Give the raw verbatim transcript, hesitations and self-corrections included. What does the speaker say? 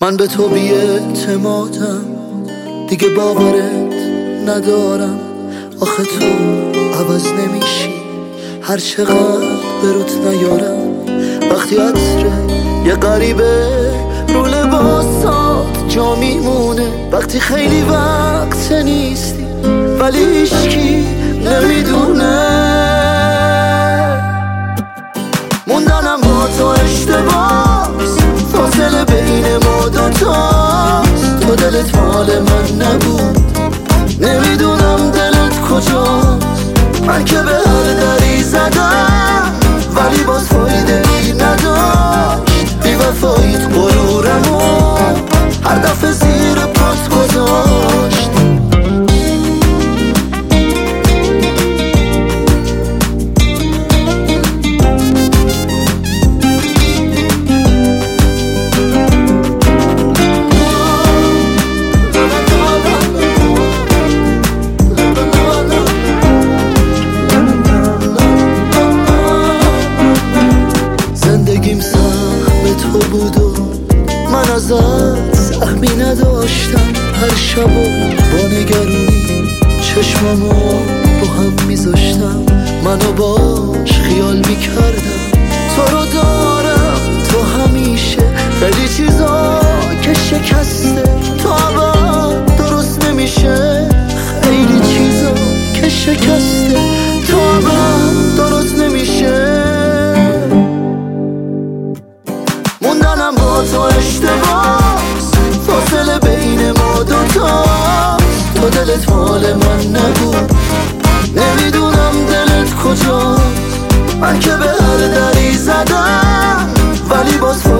من به تو بی اعتمادم، دیگه باورت ندارم. آخه تو عوض نمیشی هر چقدر به روت نیارم. وقتی عطره یه غریبه رو لباسات جا میمونه، وقتی خیلی وقت نیستی ولی هیچکی نمیدونه. موندنم با تو اشتباهست، فاصله بین ما دوتاست. تو دلت مال من نبود، نمیدونم دلت کجاست. من که به هر دری زدم ولی باز فایده ای نداشت. بی وفاییت غرورمو هر دفعه زیر پات گذاشت. تو بود و من ازت سهمی نداشتم. هر شب و با نگرونی چشممو رو هم میذاشتم. منو باش خیال میکردم تو رو دارم. تو همیشه خیلی چیزا که شکسته تو عباد درست نمیشه. خیلی چیزا که شکسته تو عباد درست نمیشه. موندنم با تو اشتباهست، فاصله بین ما دوتاست. تو دلت مال من نبود، نمیدونم دلت کجاست. من که به هر دری زدم ولی باز